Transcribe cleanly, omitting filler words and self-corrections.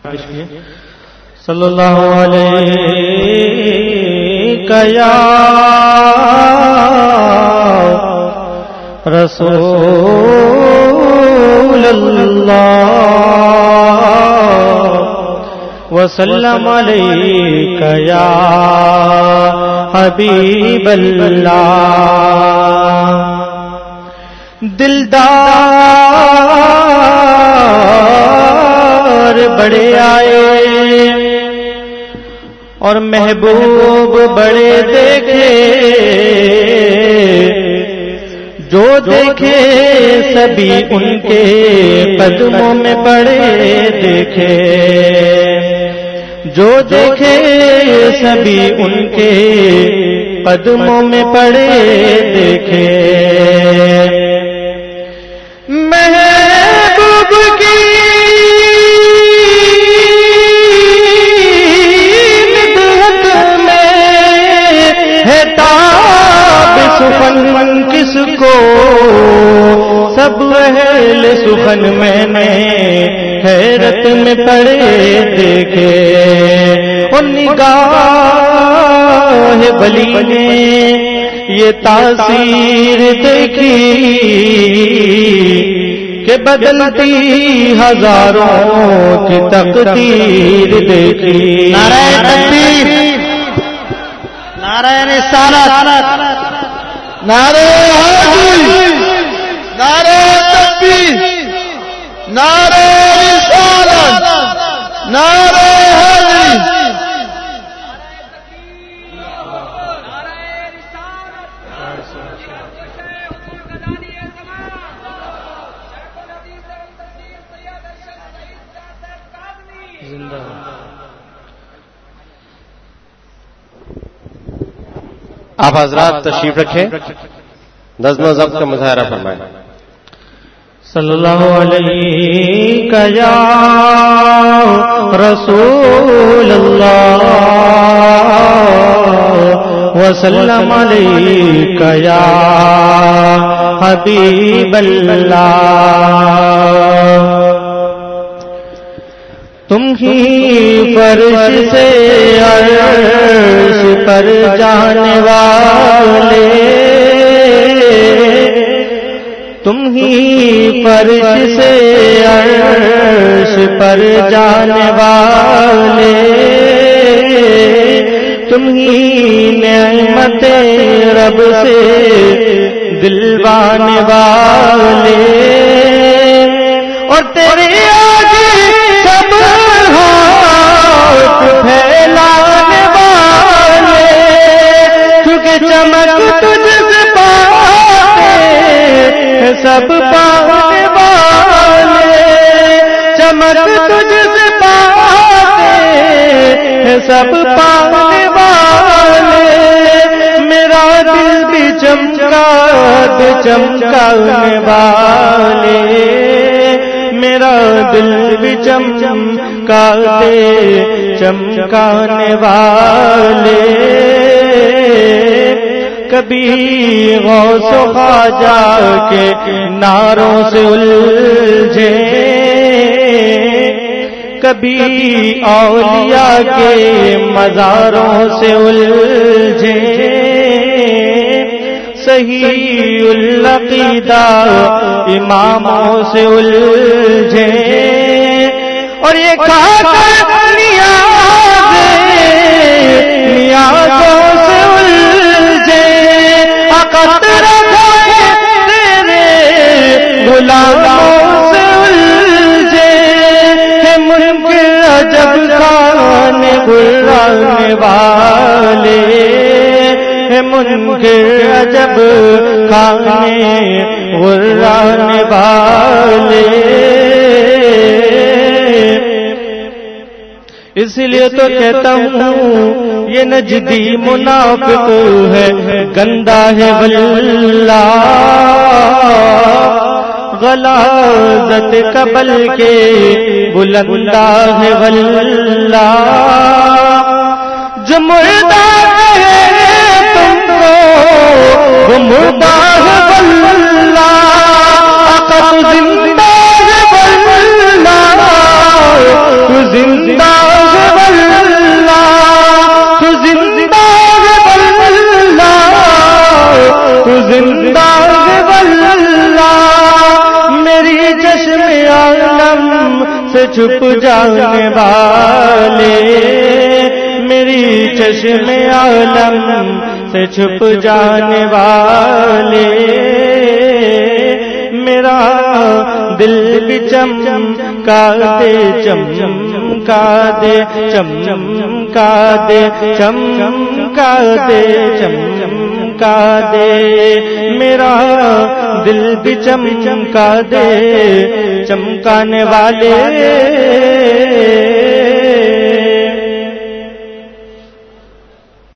صلی اللہ علیہ یا رسول اللہ وسلم علیک یا حبیب اللہ. دلدار بڑے آئے اور محبوب بڑے دیکھے، جو دیکھے سبھی ان کے قدموں میں پڑے دیکھے، جو دیکھے سبھی ان کے قدموں میں پڑے دیکھے. محبوب کی مدحت میں ہے تاب سخن کس کو، سب اہل سخن میں نے حیرت میں پڑے دیکھے. اور نگاہ بلی نے یہ تاثیر دیکھی کہ بدلتی ہزاروں کی تقدیر دیکھی. نعرہ تکبیر، نعرہ رسالت، نعرہ حیدر، نعرہ تکبیر، نعرہ رسالت، نعرہ حیدر. آپ حضرات تشریف رکھیں، نظم و ضبط کا مظاہرہ فرمائیں. صلی اللہ علیہ یا رسول اللہ وسلم علیک یا حبیب اللہ. تم ہی فرش سے عرش پر جانے والے، تم ہی فرش سے عرش پر جانے والے، تم ہی نعمت رب سے دلوانے والے. اور تیرے آگے سب ہاتھ پھیلانے والے، کیونکہ چمک تجھ سے پاتے سب پانے والے، چمک تجھ سے پاتے سب پانے والے. میرا دل بھی چمکا دے چمکانے والے، میرا دل بھی چمکا دے چمکانے والے. کبھی غوث و خواجہ کے نعروں سے الجھے، کبھی اولیاء کے مزاروں سے الجھے، صحیح العقیدہ اماموں سے الجھے. اور یہ نیازوں سے الجھے، قطرہ تیرے غلاموں سے الجھے. ہے ملک عجب کھانے گرانے والے، منکر عجب کھانے غرانے والے. اس لیے تو کہتا ہوں یہ نجدی منافق ہے، گندا ہے واللہ، غلاظت قبل کے بلندہ ہے واللہ. جو مردہ ہے تم کو وہ مردہ ہے واللہ، عقل زندہ ہے واللہ، زندہ سے چھپ جانے والے، میری چشم عالم سے چھپ جانے والے، میرا دل بھی چمکا دے، چمکا دے، چمکا دے، چمکا دے، چمکا دے، میرا دل بھی چمکا دے، چمکانے والے